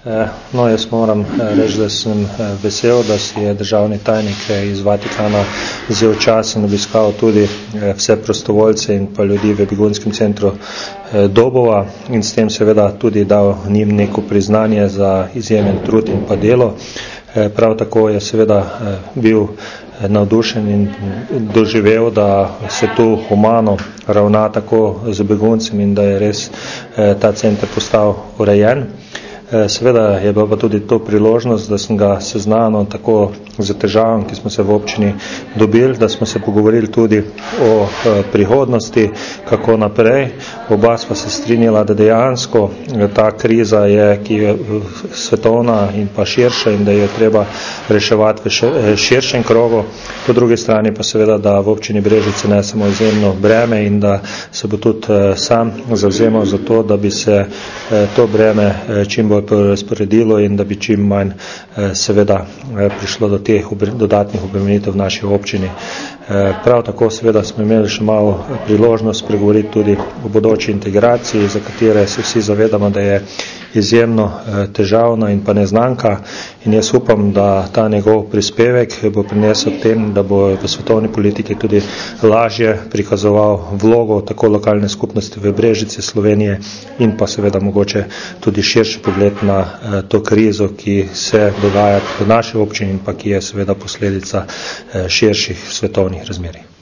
No, jaz moram reči, da sem vesel, da si je državni tajnik iz Vatikana vzel čas in obiskal tudi vse prostovoljce in pa ljudi v begunskem centru Dobova in s tem seveda tudi dal njim neko priznanje za izjemen trud in pa delo. Prav tako je seveda bil navdušen in doživel, da se tu humano ravna tako z beguncem in da je res ta center postal urejen. Seveda je bila pa tudi to priložnost, da sem ga seznanil tako z težavam, ki smo se v občini dobili, da smo se pogovorili tudi o prihodnosti, kako naprej. Oba sva se strinjala, da dejansko ta kriza je, ki je svetovna in pa širša in da jo treba reševati v širšem krogu. Po drugi strani pa seveda, da v občini Brežice ne samo izjemno breme in da se bo tudi sam zavzemal za to, da bi se to breme čim bolj razporedilo in da bi čim manj seveda prišlo do teh dodatnih obremenitev v naši občini. Prav tako seveda smo imeli še malo priložnost pregovoriti tudi o bodoči integraciji, za katere se vsi zavedamo, da je izjemno težavna in pa neznanka in jaz upam, da ta njegov prispevek bo prinesel tem, da bo v svetovni politiki tudi lažje prikazoval vlogo tako lokalne skupnosti v Brežici, Slovenije in pa seveda mogoče tudi širši pogled na to krizo, ki se dogaja v naši občini in pa ki je seveda posledica širših svetovnih razmerij.